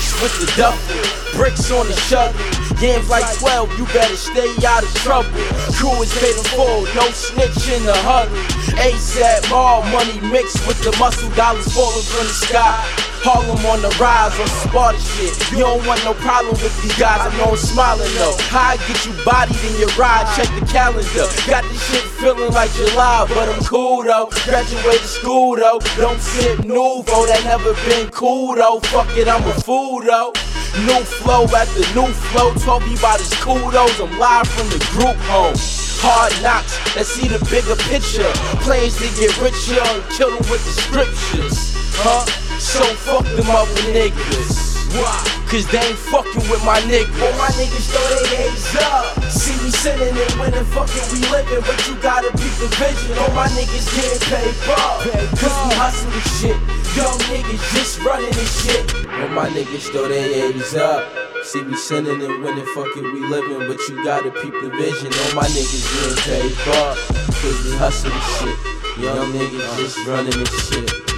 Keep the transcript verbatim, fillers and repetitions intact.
mixed with the duffel. Bricks on the shuttle. Games like twelve, you better stay out of trouble. Crew is paid in full, no snitch in the huddle. ASAP, all money mixed with the muscle, dollars falling from the sky. Harlem on the rise on Sparta shit. You don't want no problem with these guys, I know I'm smiling though. How I get you bodied in your ride, check the calendar. Got this shit feeling like July, but I'm cool though. Graduated school though, don't sip Nouveau, that never been cool though. Fuck it, I'm a fool though. New flow after new flow, told me about his kudos. I'm live from the group home. Hard knocks, let's see the bigger picture. Players to get richer and kill them with the scriptures. Huh? So fuck them other niggas. Why? Cause they ain't fucking with my niggas. All my niggas throw their hands up. See me sending it when the fucking we living, but you gotta beat the vision. All my niggas getting paid up. Cause we hustling shit. Young niggas just running this shit. All my niggas throw their hands up. See me sending it when the fucking we living, but you gotta peep the vision. All my niggas getting paid up. Cause we hustling shit. Young niggas just running this shit.